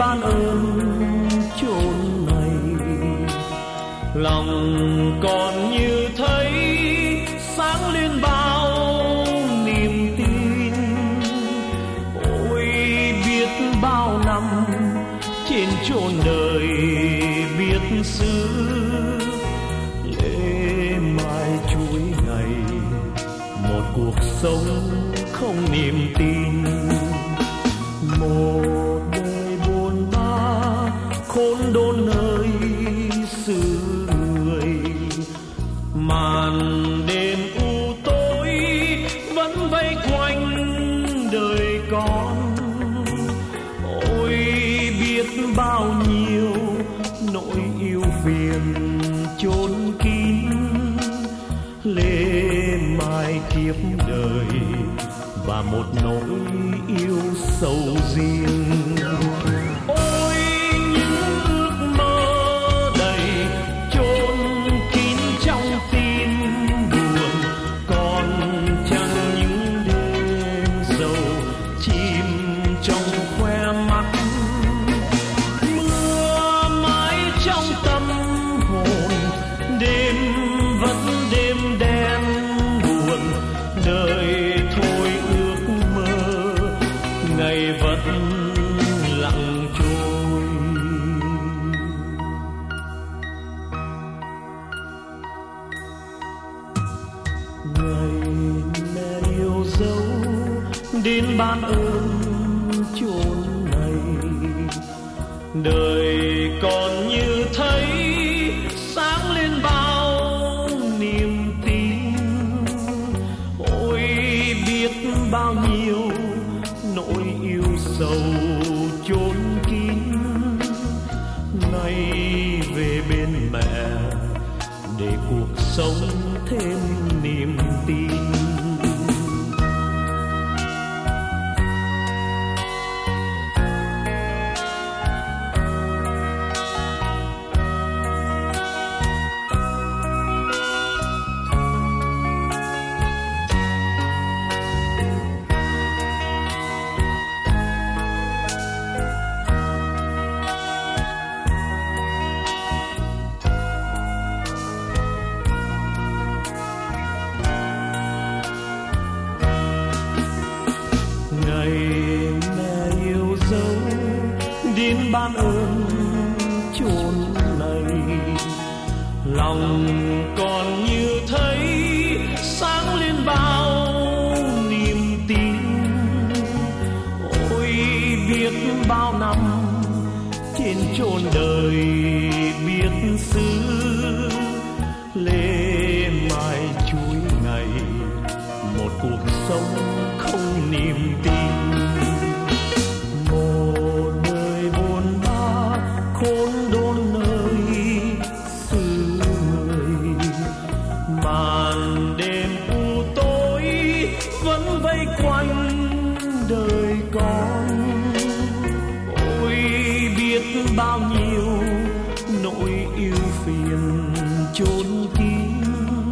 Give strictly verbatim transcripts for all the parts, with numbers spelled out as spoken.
ban ơn chốn này. Lòng còn như thấy sáng lên bao niềm tin. Ôi biết bao năm trên chốn đời biết xứ, lễ mai chuối ngày một cuộc sống không niềm tin. Một đời buồn ba khốn đốn nơi xứ người, màn đêm u tối vẫn vây quanh đời con. Ôi biết bao nhiêu nỗi yêu phiền chốn kín, lễ mai kiếp đời và một nỗi yêu sâu riêng. Ôi những ước mơ đầy chôn kín trong tim buồn, còn chẳng những đêm sầu chìm trong khoe mắt. Mưa mãi trong tâm hồn, đêm vẫn đêm đen buồn. Đời thôi ước mơ, ngày vẫn lặng trôi. Ngày mẹ yêu dấu đến ban ơn chốn này, đời còn như thấy sáng lên bao niềm tin. Ôi biết bao nhiêu nỗi yêu sầu chốn kín, nay về bên mẹ để cuộc sống thêm niềm tin. Ngày mẹ yêu dấu đến ban ơn chốn này, lòng còn như thấy sáng lên bao niềm tin. Ôi biết bao năm trên chốn đời biết xứ, lễ mai chuối ngày một cuộc sống không niềm tin. Một đời buồn ba khốn đốn nơi xứ người, màn đêm u tối vẫn vây quanh đời con. Ôi biết bao nhiêu nỗi yêu phiền chốn kín,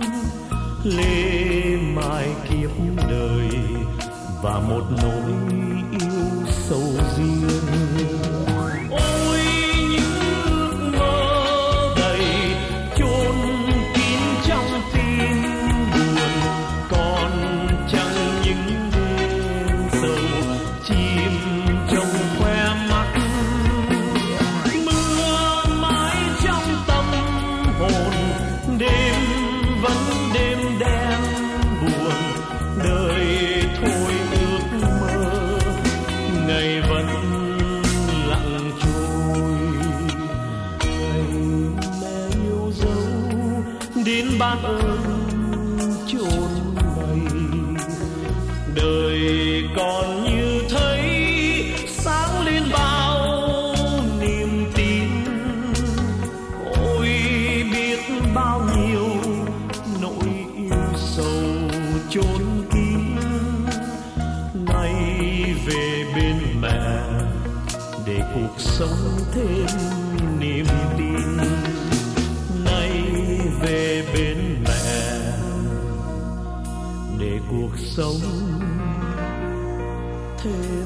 lễ mai kiếp đời và một nỗi yêu sâu riêng. Ôi những ước mơ đầy chôn kín trong tim buồn, còn chẳng những đêm sầu chìm trong khoe mắt. Mưa mãi trong tâm hồn, đêm vẫn đêm đen buồn. Đời thôi ước mơ, ngày vẫn lặng trôi. Ngày mẹ yêu dấu đến ban ơn chốn này, đời còn như thấy sáng lên bao niềm tin. Ôi biết bao nhiêu nỗi yêu sầu chốn kín, nay về bên mẹ để cuộc sống thêm niềm tin. Nay về bên mẹ để cuộc sống thêm